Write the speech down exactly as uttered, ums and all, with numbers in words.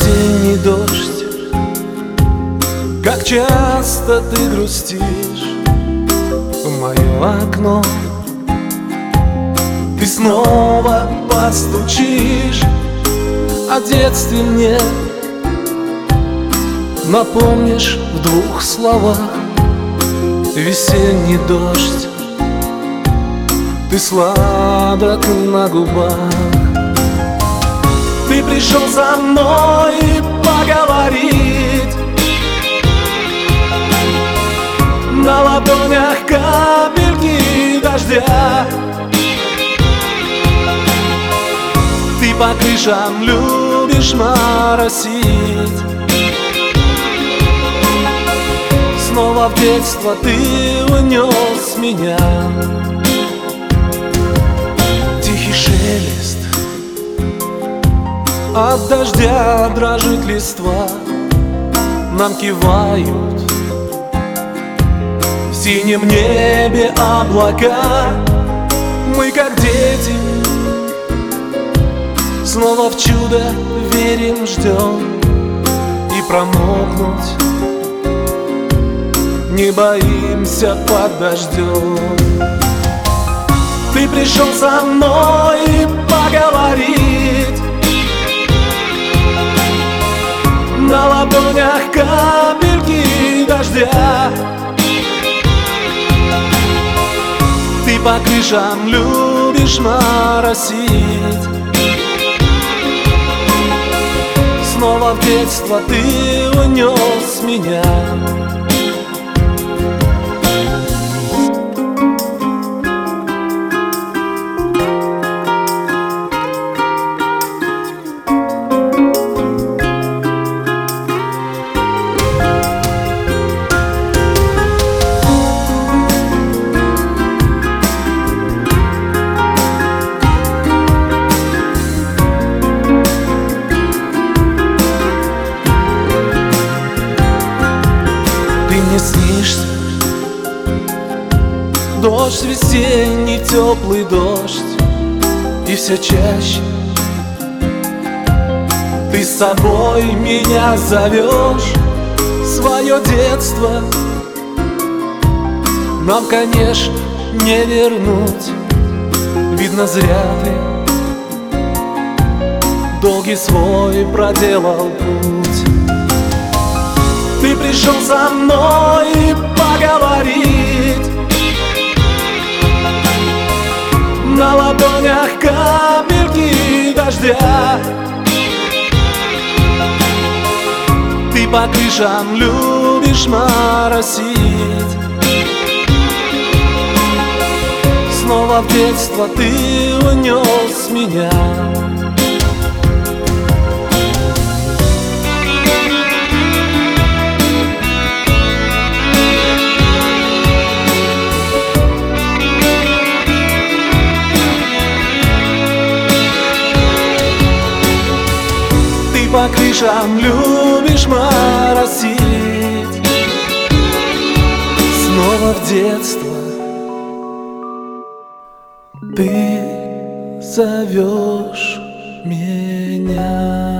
весенний дождь, как часто ты грустишь в мое окно. Ты снова постучишь, о детстве мне напомнишь в двух словах. Весенний дождь, ты сладок на губах. Ты пришел за мной поговорить, на ладонях капельки дождя. Ты по крышам любишь моросить. Снова в детство ты унес меня. Тихий шелест, от дождя дрожит листва. Нам кивают в синем небе облака. Мы как дети, снова в чудо верим, ждем. И промокнуть не боимся под дождем. Ты пришел со мной поговорить, на ладонях капельки дождя. Ты по крышам любишь моросить. Снова в детство ты унес меня. Мне снишься дождь весенний, теплый дождь, и все чаще ты с собой меня зовешь. Свое детство нам, конечно, не вернуть. Видно, зря ты долгий свой проделал путь. Ты пришел за мной поговорить, на ладонях капельки дождя. Ты по крышам любишь моросить. Снова в детство ты унес меня. По крышам любишь моросить. Снова в детство ты зовешь меня.